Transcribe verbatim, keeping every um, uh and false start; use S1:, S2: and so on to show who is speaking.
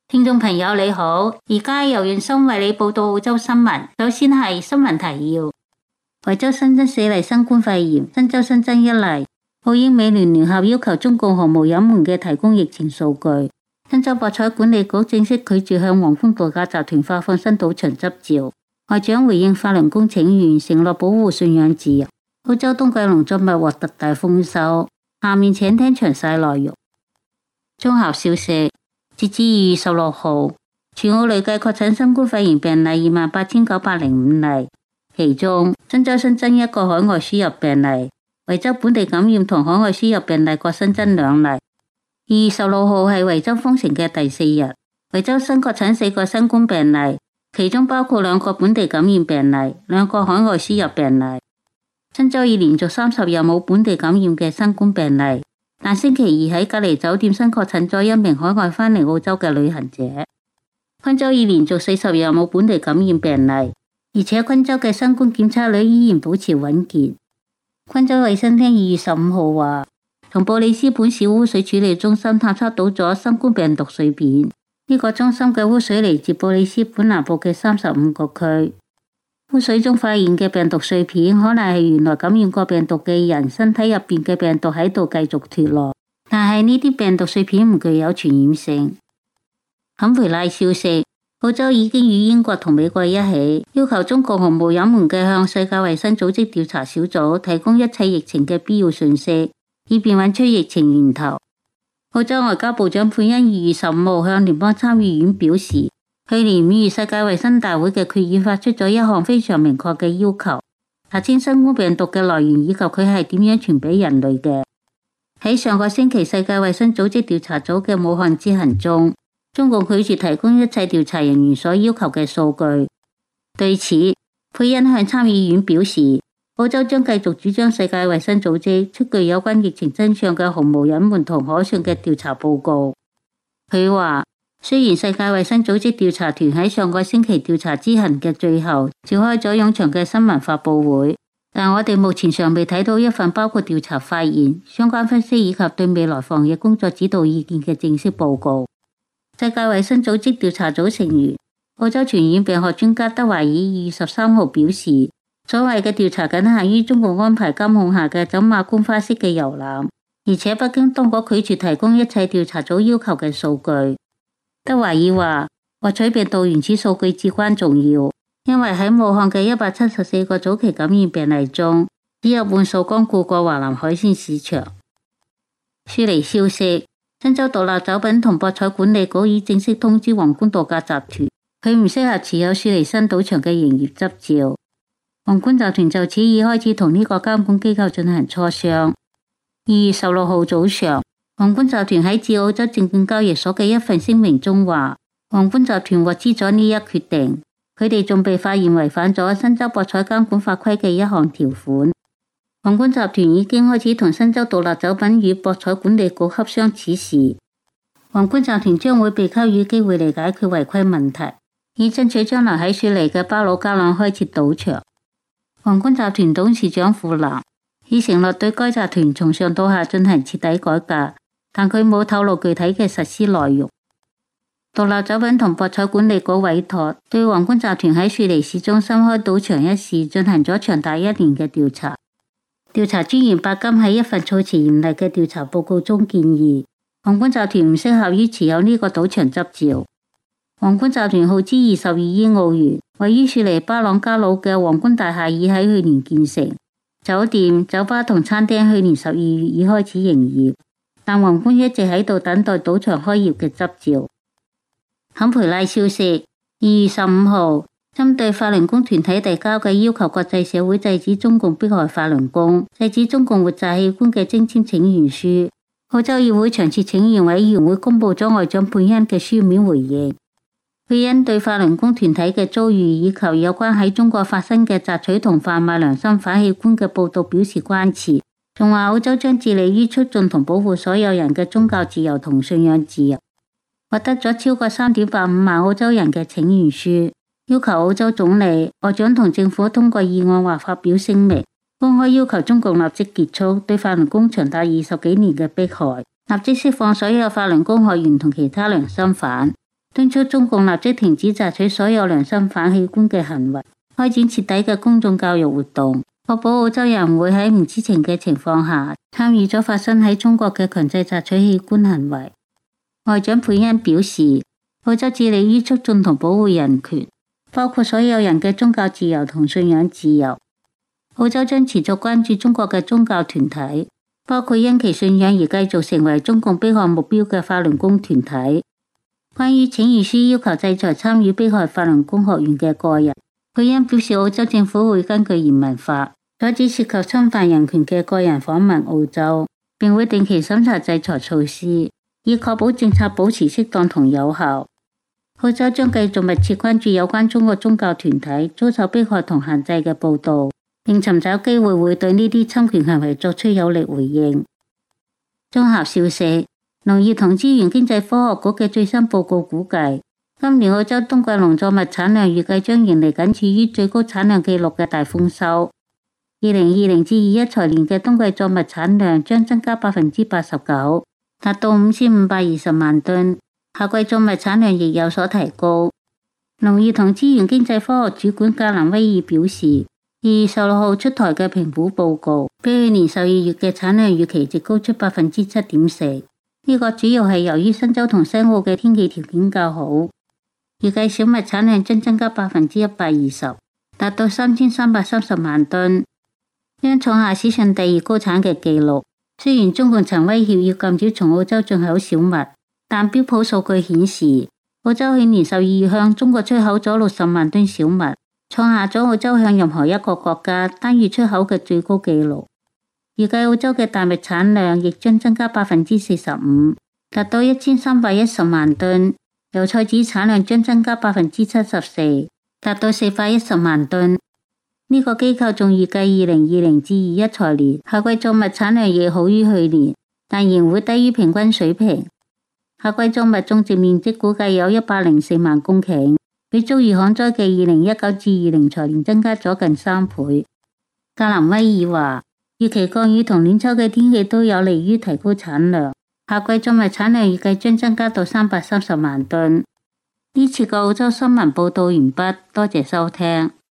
S1: 聽眾朋友你好，而家由袁生為你報道澳洲新聞。首先係新聞提要：維州新增四例新冠肺炎，新州新增一例。澳英美聯聯合要求中共毫無隱瞞嘅提供疫情數據。新州博彩管理局正式拒絕向皇冠度假集團發放新賭場執照。外長回應法輪功請願，承諾保護信仰自由。澳洲冬季農作物獲特大豐收。下面請聽詳細內容。綜合消息。截至二月十六號，全澳累計確診新冠肺炎病例二萬八千九百零五例，其中新州新增一個海外輸入病例，維州本地感染同海外輸入病例各新增兩例。二月十六號係維州封城嘅第四日，維州新確診四個新冠病例，其中包括兩個本地感染病例，兩個海外輸入病例。新州已連續三十日冇本地感染嘅新冠病例。但星期二喺隔離酒店新確診咗一名海外返嚟澳洲嘅旅行者。昆州已連續四十日冇本地感染病例，而且昆州嘅新冠檢測率依然保持穩健。昆州衛生廳二月十五號話，從布里斯本市污水處理中心探測到咗新冠病毒碎片。呢、這個中心嘅污水嚟自布里斯本南部嘅三十五個區。污水中發現嘅病毒碎片可能係原來感染過病毒嘅人身體入邊嘅病毒喺度繼續脫落，但係呢啲病毒碎片唔具有傳染性。坎培拉消息，澳洲已經與英國同美國一起要求中國毫無隱瞞嘅向世界衛生組織調查小組提供一切疫情嘅必要信息，以便揾出疫情源頭。澳洲外交部長佩恩二月十五號向聯邦參議院表示，去年五月世界衛生大會嘅決議發出咗一項非常明確嘅要求，查清新冠病毒嘅來源以及佢係點樣傳俾人類嘅。喺上個星期世界衛生組織調查組嘅武漢之行中，中共拒絕提供一切調查人員所要求嘅數據。對此，佩恩向參議院表示，澳洲將繼續主張世界衛生組織出具有關疫情真相嘅毫無隱瞞同可信嘅調查報告。佢話，雖然世界衛生組織調查團喺上個星期調查之行嘅最後召開咗冗長嘅新聞發佈會，但我哋目前尚未睇到一份包括調查發現、相關分析以及對未來防疫工作指導意見嘅正式報告。世界衛生組織調查組成員、澳洲傳染病學專家德懷爾二月十三號表示，所謂嘅調查僅限於中共安排監控下嘅走馬觀花式嘅遊覽，而且北京當局拒絕提供一切調查組要求嘅數據。德懷爾話，獲取病毒原始數據至關重要，因為喺武漢嘅一百七十四個早期感染病例中，只有半數光顧過華南海鮮市場。雪梨消息，新州獨立酒品同博彩管理局已正式通知皇冠度假集團，佢唔適合持有雪梨新賭場嘅營業執照。皇冠集團就此已開始同呢個監管機構進行磋商。二月十六號早上，皇冠集團喺致澳洲證券交易所嘅一份聲明中話，皇冠集團獲知咗呢一決定，佢哋仲被發現違反咗新州博彩監管法規嘅一項條款。皇冠集團已經開始同新州獨立酒品與博彩管理局洽商此事。皇冠集團將會被給予機會嚟解決違規問題，以爭取將來喺雪梨嘅巴魯加朗開設賭場。皇冠集團董事長傅南已承諾對該集團從上到下進行徹底改革，但佢冇透露具體嘅實施內容。獨立酒品同博彩管理局委託對皇冠集團喺雪梨市中心開賭場一事進行咗長達一年嘅調查。調查專員白金喺一份措辭嚴厲嘅調查報告中建議，皇冠集團唔適合於持有呢個賭場執照。皇冠集團耗資二十二億澳元，位於雪梨巴朗加魯嘅皇冠大廈已喺去年建成，酒店、酒吧同餐廳去年十二月已開始營業。但皇冠一直喺度等待賭場開業嘅執照。坎培拉消息，二月十五號，針對法輪功團體遞交嘅要求國際社會制止中共迫害法輪功、制止中共活摘器官嘅徵簽請願書，澳洲議會常設請願委員會公布咗外長佩恩嘅書面回應。佩恩對法輪功團體嘅遭遇以及有關喺中國發生嘅摘取同販賣良心反器官嘅報道表示關切。仲話澳洲將致力於促進同保護所有人嘅宗教自由同信仰自由，獲得咗超過三點八五萬澳洲人嘅請願書，要求澳洲總理、外長同政府通過議案或發表聲明，公開要求中共立即結束對法輪功長達二十幾年嘅迫害，立即釋放所有法輪功學員同其他良心犯。 敦促中共立即停止摘取所有良心反器官嘅行為，開展徹底嘅公眾教育活動，確保澳洲人會喺唔知情嘅情況下參與咗發生喺中國嘅強制摘取器官行為。外長佩恩表示，澳洲致力於促進同保護人權，包括所有人嘅宗教自由同信仰自由。澳洲將持續關注中國嘅宗教團體，包括因其信仰而繼續成為中共迫害目標嘅法輪功團體。關於請願書要求制裁參與迫害法輪功學員嘅個人，佩恩表示澳洲政府會根據移民法阻止涉及侵犯人權嘅個人訪問澳洲，並會定期審查制裁措施，以確保政策保持適當同有效。澳洲將繼續密切關注有關中國宗教團體遭受迫害同限制嘅報導，並尋找機會會對呢啲侵權行為作出有力回應。綜合消息，農業同資源經濟科學局嘅最新報告估計，今年澳洲冬季農作物產量預計將迎嚟僅次於最高產量紀錄嘅大豐收。二零二零至二一財年嘅冬季作物產量將增加百分之八十九，達到五千五百二十萬噸。夏季作物產量亦有所提高。農業同資源經濟科學主管格蘭威爾表示，二月十六號出台嘅評估報告，比去年十二月嘅產量預期值高出百分之七點四。呢個主要係由於新州同西澳嘅天氣條件較好，預計小麥產量將增加百分之一百二十，達到三千三百三十萬噸，將創下史上第二高產嘅紀錄。雖然中共曾威脅要禁止從澳洲進口小麥，但標普數據顯示，澳洲去年十二月向中國出口咗六十萬噸小麥，創下咗澳洲向任何一個國家單月出口嘅最高紀錄。預計澳洲嘅大麥產量亦將增加百分之四十五，達到一千三百一十萬噸。油菜籽產量將增加百分之七十四，達到四百一十萬噸。呢、這個機構仲預計二零二零至二一財年夏季作物產量亦好於去年，但仍會低於平均水平。夏季作物種植面積估計有一百零四萬公頃，比遭遇旱災嘅二零一九至二零財年增加咗近三倍。格蘭威爾話，預期降雨同暖秋嘅天氣都有利於提高產量。夏季作物產量預計將增加到三百三十萬噸。呢次嘅澳洲新聞報道完畢，多謝收聽。